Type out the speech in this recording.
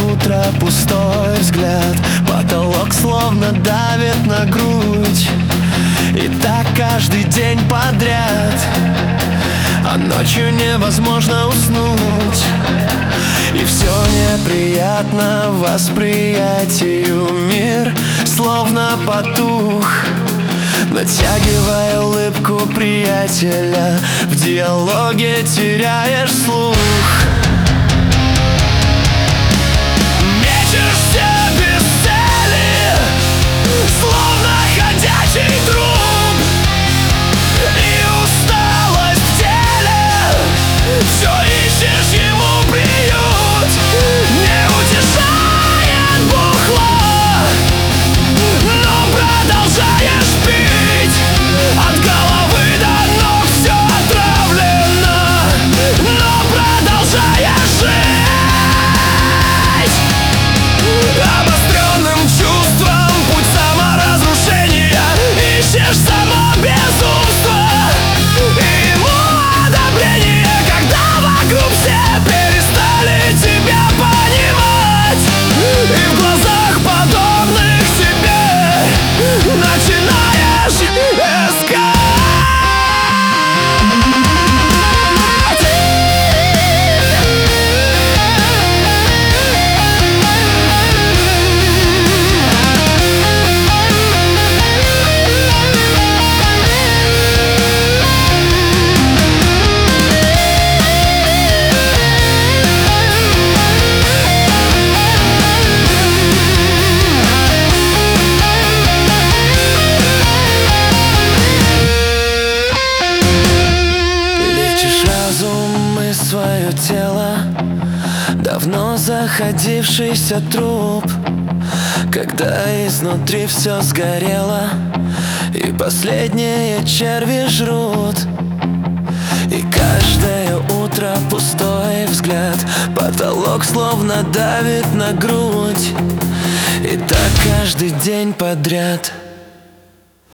утро пустой взгляд, потолок словно давит на грудь. И так каждый день подряд, а ночью невозможно уснуть. И все неприятно восприятию, мир словно потух, натягивая улыбку приятеля, в диалоге теряешь слух. Мечешься без цели, словно ходячий труп, и усталость в теле, все ищешь ему приют. Не утешает бухло, но продолжаешь пить. От головы до ног все отравлено, но продолжаешь жить. Обостренным чувством путь саморазрушения, ищешь само безумство и ему одобрение, когда вокруг все перестали тебя понимать. И в глазах подобных тебе начинаешь искать. Разум и свое тело, давно заходившийся труп, когда изнутри все сгорело и последние черви жрут. И каждое утро пустой взгляд, потолок словно давит на грудь. И так каждый день подряд.